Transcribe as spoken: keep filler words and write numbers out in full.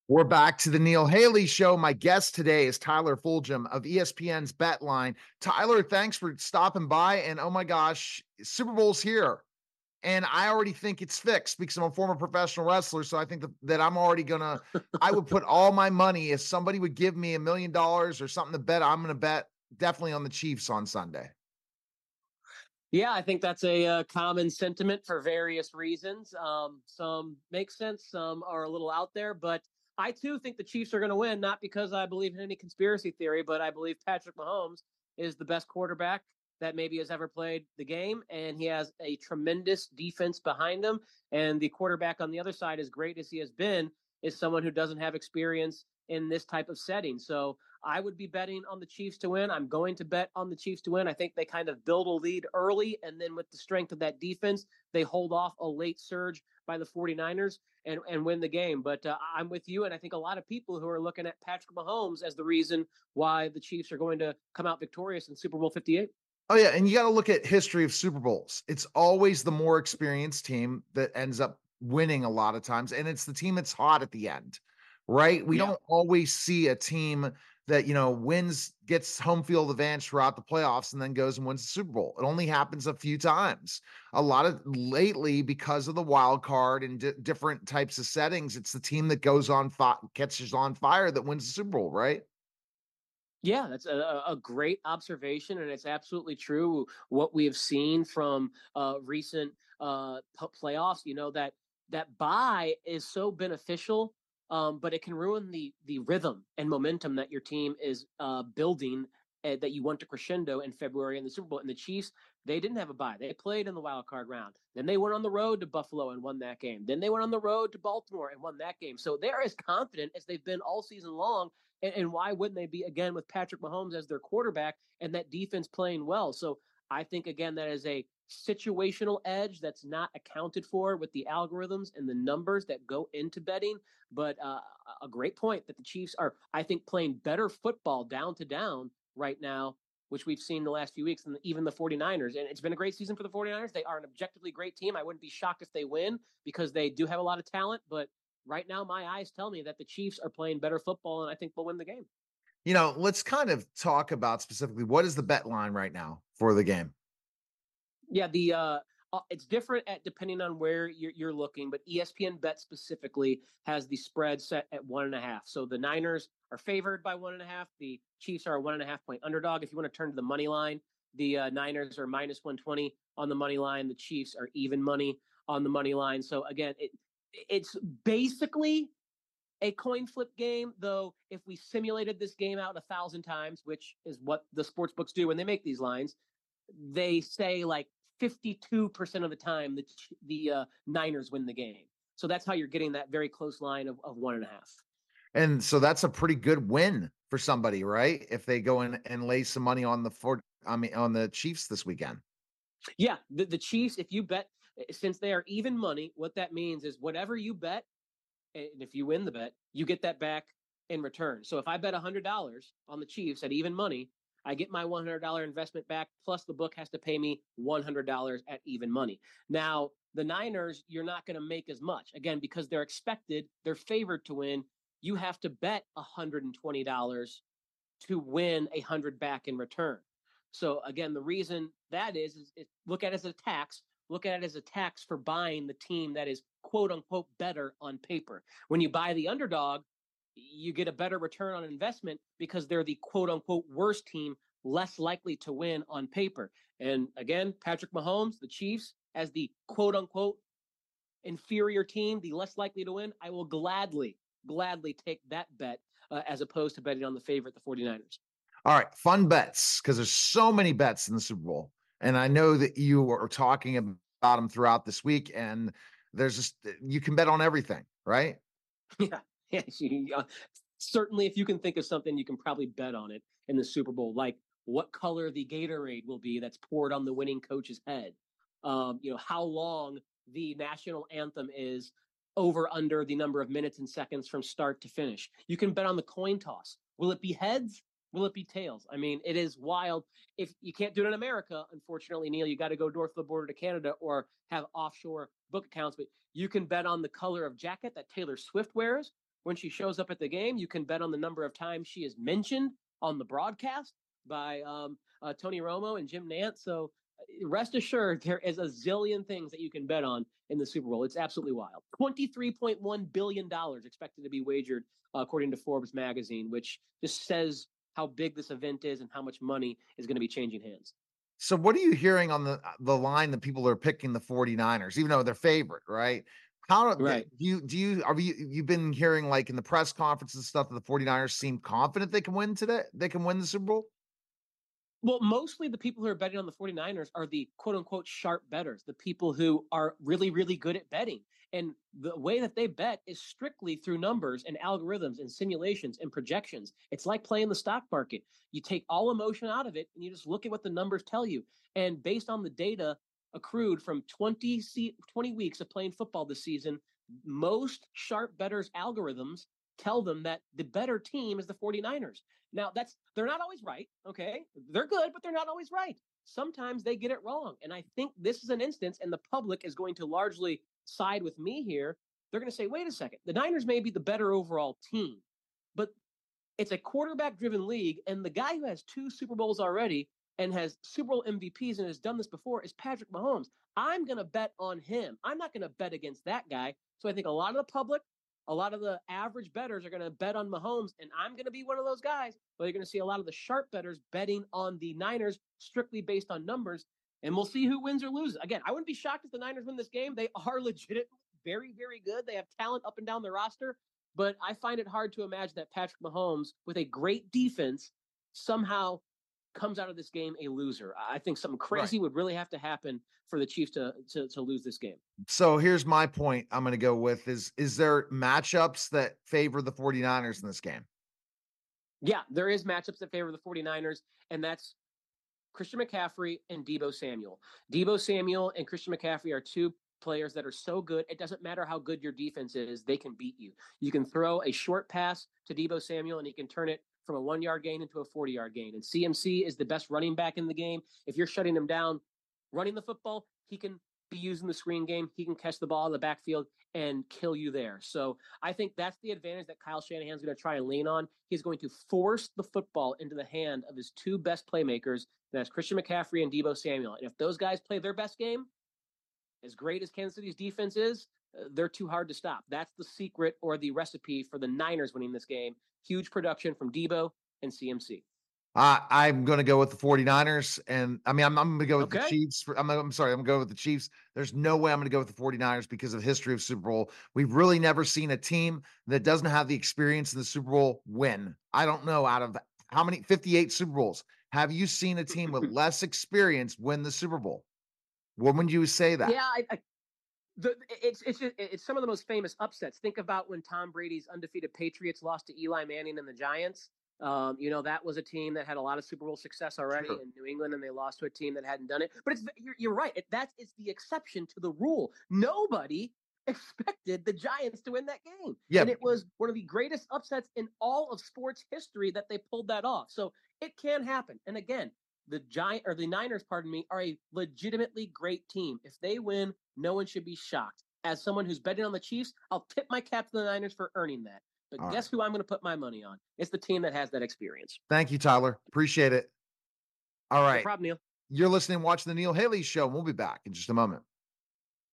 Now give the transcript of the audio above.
We're back to the Neil Haley Show. My guest today is Tyler Fulgham of E S P N's BetLine. Tyler, thanks for stopping by. And oh my gosh, Super Bowl's here. And I already think it's fixed because I'm a former professional wrestler. So I think that, that I'm already going to, I would put all my money, if somebody would give me a million dollars or something to bet, I'm going to bet definitely on the Chiefs on Sunday. Yeah, I think that's a, uh common sentiment for various reasons. Um, some make sense, some are a little out there, but I too think the Chiefs are going to win, not because I believe in any conspiracy theory, but I believe Patrick Mahomes is the best quarterback that maybe has ever played the game, and he has a tremendous defense behind him. And the quarterback on the other side, as great as he has been, is someone who doesn't have experience in this type of setting. So I would be betting on the Chiefs to win. I'm going to bet on the Chiefs to win. I think they kind of build a lead early, and then with the strength of that defense, they hold off a late surge by the 49ers and, and win the game. But uh, I'm with you, and I think a lot of people who are looking at Patrick Mahomes as the reason why the Chiefs are going to come out victorious in Super Bowl fifty-eight. Oh yeah, and you got to look at history of Super Bowls. It's always the more experienced team that ends up winning a lot of times, and it's the team that's hot at the end, right? We Yeah. don't always see a team that, you know, wins, gets home field advantage throughout the playoffs and then goes and wins the Super Bowl. It only happens a few times. A lot of lately, because of the wild card and di- different types of settings, it's the team that goes on fi- catches on fire that wins the Super Bowl, right? Yeah, that's a, a great observation, and it's absolutely true. What we have seen from uh, recent uh, p- playoffs, you know that that bye is so beneficial, um, but it can ruin the the rhythm and momentum that your team is uh, building. Uh, that you want to crescendo in February in the Super Bowl. And the Chiefs, they didn't have a bye. They played in the wild card round. Then they went on the road to Buffalo and won that game. Then they went on the road to Baltimore and won that game. So they're as confident as they've been all season long, and, and why wouldn't they be again with Patrick Mahomes as their quarterback and that defense playing well? So I think, again, that is a situational edge that's not accounted for with the algorithms and the numbers that go into betting. But uh, a great point that the Chiefs are, I think, playing better football down to down right now, which we've seen the last few weeks, and even the 49ers. And it's been a great season for the 49ers. They are an objectively great team. I wouldn't be shocked if they win because they do have a lot of talent. But right now, my eyes tell me that the Chiefs are playing better football, and I think we'll win the game. You know, let's kind of talk about specifically what is the bet line right now for the game. Yeah, the uh, uh, it's different at depending on where you're, you're looking, but E S P N Bet specifically has the spread set at one and a half. So the Niners are favored by one and a half. The Chiefs are a one and a half point underdog. If you want to turn to the money line, the uh, Niners are minus one twenty on the money line. The Chiefs are even money on the money line. So again, it it's basically a coin flip game, though if we simulated this game out a thousand times, which is what the sports books do when they make these lines, they say like fifty-two percent of the time the the uh, Niners win the game. So that's how you're getting that very close line of, of one and a half. And so that's a pretty good win for somebody, right? If they go in and lay some money on the fort, I mean, on the Chiefs this weekend. Yeah, the, the Chiefs, if you bet, since they are even money, what that means is whatever you bet, and if you win the bet, you get that back in return. So if I bet one hundred dollars on the Chiefs at even money, I get my one hundred dollars investment back, plus the book has to pay me one hundred dollars at even money. Now, the Niners, you're not going to make as much. Again, because they're expected, they're favored to win. You have to bet one hundred twenty dollars to win a hundred back in return. So again, the reason that is, is, is look at it as a tax. Look at it as a tax for buying the team that is quote unquote better on paper. When you buy the underdog, you get a better return on investment because they're the quote unquote worst team, less likely to win on paper. And again, Patrick Mahomes, the Chiefs, as the quote unquote inferior team, the less likely to win, I will gladly, gladly take that bet uh, as opposed to betting on the favorite, the 49ers. All right, fun bets, because there's so many bets in the Super Bowl. And I know that you are talking about them throughout this week, and there's just, you can bet on everything, right? Yeah. Yeah. Certainly, if you can think of something, you can probably bet on it in the Super Bowl, like what color the Gatorade will be that's poured on the winning coach's head. Um, you know, how long the national anthem is over under the number of minutes and seconds from start to finish. You can bet on the coin toss. Will it be heads? Will it be tails? I mean, it is wild. If you can't do it in America, unfortunately, Neil, you got to go north of the border to Canada or have offshore book accounts. But you can bet on the color of jacket that Taylor Swift wears. when she shows up at the game. You can bet on the number of times she is mentioned on the broadcast by um, uh, Tony Romo and Jim Nantz. So uh, rest assured, there is a zillion things that you can bet on in the Super Bowl. It's absolutely wild. twenty-three point one billion dollars expected to be wagered, uh, according to Forbes magazine, which just says how big this event is and how much money is going to be changing hands. So what are you hearing on the the line that people are picking the 49ers, even though they're favorite, right? How right. do you do you are you you've been hearing like in the press conferences and stuff that the 49ers seem confident they can win today? They can win the Super Bowl? Well, mostly the people who are betting on the 49ers are the quote unquote sharp bettors, the people who are really, really good at betting. And the way that they bet is strictly through numbers and algorithms and simulations and projections. It's like playing the stock market. You take all emotion out of it and you just look at what the numbers tell you. And based on the data accrued from twenty, twenty weeks of playing football this season, most sharp bettors' algorithms tell them that the better team is the 49ers. Now, that's they're not always right, okay? They're good, but they're not always right. Sometimes they get it wrong. And I think this is an instance, and the public is going to largely side with me here. They're going to say, wait a second, the Niners may be the better overall team, but it's a quarterback-driven league, and the guy who has two Super Bowls already and has Super Bowl M V Ps and has done this before is Patrick Mahomes. I'm going to bet on him. I'm not going to bet against that guy. So I think a lot of the public, a lot of the average bettors are going to bet on Mahomes, and I'm going to be one of those guys. But you're going to see a lot of the sharp bettors betting on the Niners strictly based on numbers, and we'll see who wins or loses. Again, I wouldn't be shocked if the Niners win this game. They are legit very, very good. They have talent up and down the roster, but I find it hard to imagine that Patrick Mahomes, with a great defense, somehow comes out of this game a loser. I think something crazy right. would really have to happen for the Chiefs to, to to lose this game. So here's my point I'm going to go with is, is there matchups that favor the 49ers in this game? Yeah, there is matchups that favor the 49ers, and that's Christian McCaffrey and Deebo Samuel. Deebo Samuel and Christian McCaffrey are two players that are so good. It doesn't matter how good your defense is. They can beat you. You can throw a short pass to Deebo Samuel, and he can turn it from a one-yard gain into a forty-yard gain. And C M C is the best running back in the game. If you're shutting him down running the football, he can be using the screen game. He can catch the ball in the backfield and kill you there. So I think that's the advantage that Kyle Shanahan's going to try and lean on. He's going to force the football into the hand of his two best playmakers. That's Christian McCaffrey and Deebo Samuel. And if those guys play their best game, as great as Kansas City's defense is, uh, they're too hard to stop. That's the secret or the recipe for the Niners winning this game. Huge production from Deebo and C M C. Uh, I'm going to go with the 49ers. And I mean, I'm, I'm going to go with okay. the Chiefs. For, I'm, I'm sorry. I'm going to go with the Chiefs. There's no way I'm going to go with the 49ers because of the history of Super Bowl. We've really never seen a team that doesn't have the experience in the Super Bowl win. I don't know out of how many fifty-eight Super Bowls have you seen a team with less experience win the Super Bowl? When would you say that? Yeah, I, I The, it's it's just, it's some of the most famous upsets. Think about when Tom Brady's undefeated Patriots lost to Eli Manning and the Giants. Um, you know, that was a team that had a lot of Super Bowl success already sure. in New England, and they lost to a team that hadn't done it. But it's you're, you're right. It, that's it's the exception to the rule. Nobody expected the Giants to win that game. Yeah. And it was one of the greatest upsets in all of sports history that they pulled that off. So it can happen. And again, the Giant or the Niners, pardon me, are a legitimately great team. If they win, no one should be shocked. As someone who's betting on the Chiefs, I'll tip my cap to the Niners for earning that. But All guess right. who I'm going to put my money on? It's the team that has that experience. Thank you, Tyler. Appreciate it. All right. No problem, Neil. You're listening, watching the Neil Haley Show. We'll be back in just a moment.